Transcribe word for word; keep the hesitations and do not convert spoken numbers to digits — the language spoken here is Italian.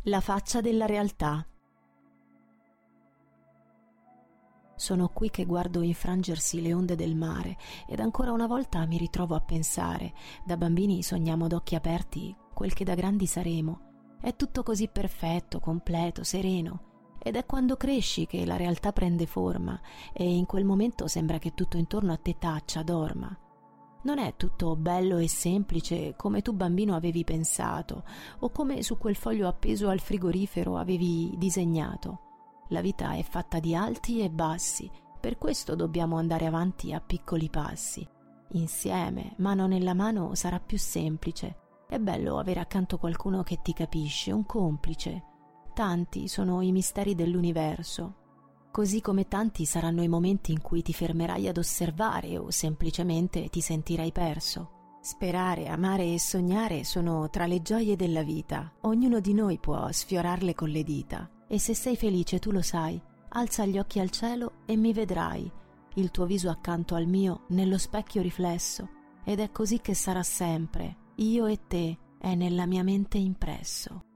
La faccia della realtà. Sono qui che guardo infrangersi le onde del mare ed ancora una volta mi ritrovo a pensare: da bambini sogniamo ad occhi aperti quel che da grandi saremo. È tutto così perfetto, completo, sereno. Ed è quando cresci che la realtà prende forma e in quel momento sembra che tutto intorno a te taccia, dorma. Non è tutto bello e semplice come tu bambino avevi pensato o come su quel foglio appeso al frigorifero avevi disegnato. La vita è fatta di alti e bassi, per questo dobbiamo andare avanti a piccoli passi. Insieme, mano nella mano, sarà più semplice. È bello avere accanto qualcuno che ti capisce, un complice. Tanti sono i misteri dell'universo, così come tanti saranno i momenti in cui ti fermerai ad osservare o semplicemente ti sentirai perso. Sperare, amare e sognare sono tra le gioie della vita. Ognuno di noi può sfiorarle con le dita. E se sei felice tu lo sai, alza gli occhi al cielo e mi vedrai, il tuo viso accanto al mio nello specchio riflesso, ed è così che sarà sempre, io e te, è nella mia mente impresso.